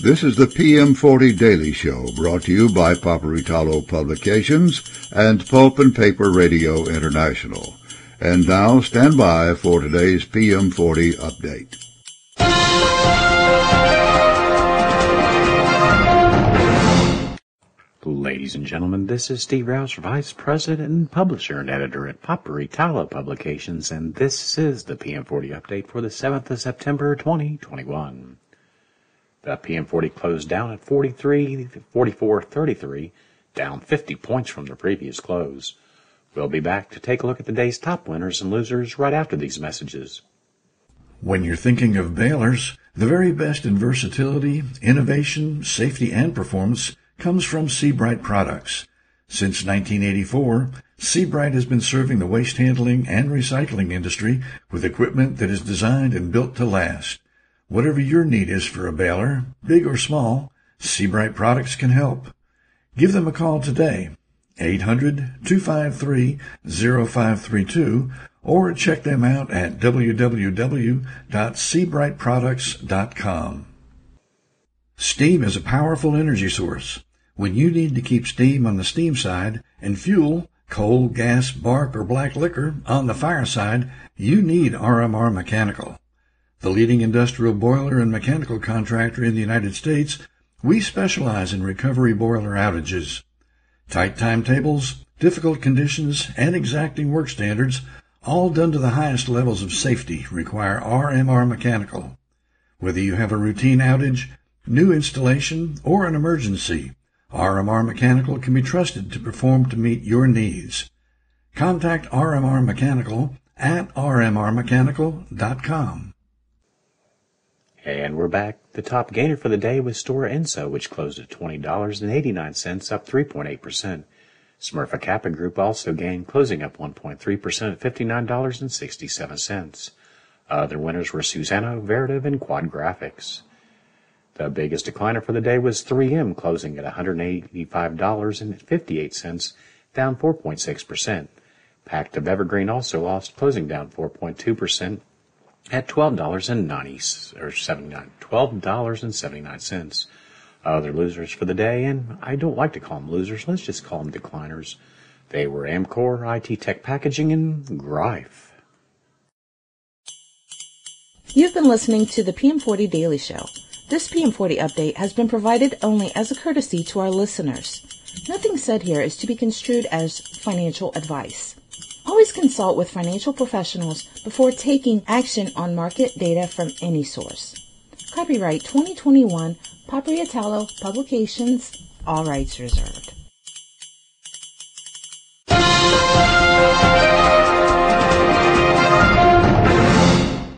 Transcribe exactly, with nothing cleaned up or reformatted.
This is the P M forty Daily Show, brought to you by Paperitalo Publications and Pulp and Paper Radio International. And now, stand by for today's P M forty update. Ladies and gentlemen, this is Steve Rouse, Vice President and Publisher and Editor at Paperitalo Publications, and this is the P M forty update for the seventh of September, twenty twenty-one. The P M forty closed down at forty-three forty-four thirty-three, down fifty points from the previous close. We'll be back to take a look at the day's top winners and losers right after these messages. When you're thinking of balers, the very best in versatility, innovation, safety, and performance comes from Seabright products. Since nineteen eighty-four, Seabright has been serving the waste handling and recycling industry with equipment that is designed and built to last. Whatever your need is for a baler, big or small, Seabright products can help. Give them a call today, eight hundred, two five three, zero five three two, or check them out at w w w dot seabright products dot com. Steam is a powerful energy source. When you need to keep steam on the steam side and fuel, coal, gas, bark, or black liquor on the fire side, you need R M R Mechanical. The leading industrial boiler and mechanical contractor in the United States, we specialize in recovery boiler outages. Tight timetables, difficult conditions, and exacting work standards, all done to the highest levels of safety, require R M R Mechanical. Whether you have a routine outage, new installation, or an emergency, R M R Mechanical can be trusted to perform to meet your needs. Contact R M R Mechanical at r m r mechanical dot com. And we're back. The top gainer for the day was Stora Enso, which closed at twenty dollars and eighty-nine cents, up three point eight percent. Smurfit Kappa Group also gained, closing up one point three percent at fifty-nine dollars and sixty-seven cents. Other winners were Suzano, Veritiv, and Quad Graphics. The biggest decliner for the day was three M, closing at one hundred eighty-five dollars and fifty-eight cents, down four point six percent. Pactiv Evergreen also lost, closing down four point two percent at twelve dollars and ninety or seventy-nine, twelve dollars and seventy-nine cents. Other losers for the day, and I don't like to call them losers, let's just call them decliners. They were Amcor, I T Tech Packaging, and Greif. You've been listening to the P M forty Daily Show. This P M forty update has been provided only as a courtesy to our listeners. Nothing said here is to be construed as financial advice. Always consult with financial professionals before taking action on market data from any source. Copyright twenty twenty-one, Paperitalo Publications, all rights reserved.